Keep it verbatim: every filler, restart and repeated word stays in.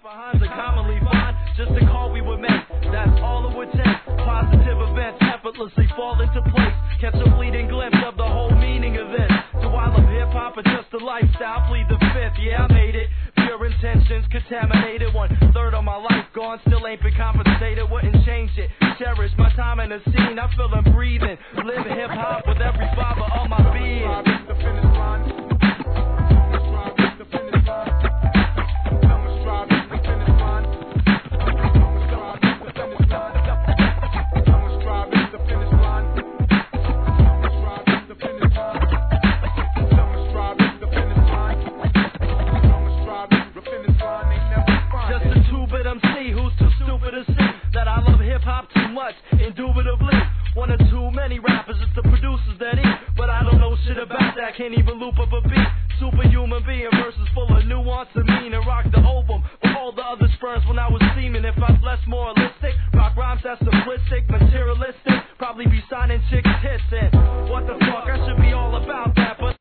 behind the commonly fine, just a call we would make. That's all it would take. Positive events effortlessly fall into place. Catch a fleeting glimpse of the whole meaning of this. Do I love hip hop or just a lifestyle? Plead the fifth, yeah I made it. Pure intentions contaminated. One third of my life gone, still ain't been compensated. Wouldn't change it. Cherish my time in the scene. I feel I'm breathing. Live hip hop with every fiber of my being. The finish line. The finish line. I'ma strive to the finish line. I'ma strive to the finish line. I'ma strive to the finish line. I'ma strive to the finish line. I'ma strive to the finish line. I'ma strive to the finish line. They never find just a two-bit M C who's too stupid to see that I love hip hop too much, indubitably. One or too many rappers, it's the producers that eat. But I don't know shit about that, can't even loop up a beat. Superhuman being, verses full of nuance and meaning. Rock the ovum for all the other sperms when I was seeming. If I was less moralistic, rock rhymes that's simplistic, materialistic. Probably be signing chicks' hits and what the fuck, I should be all about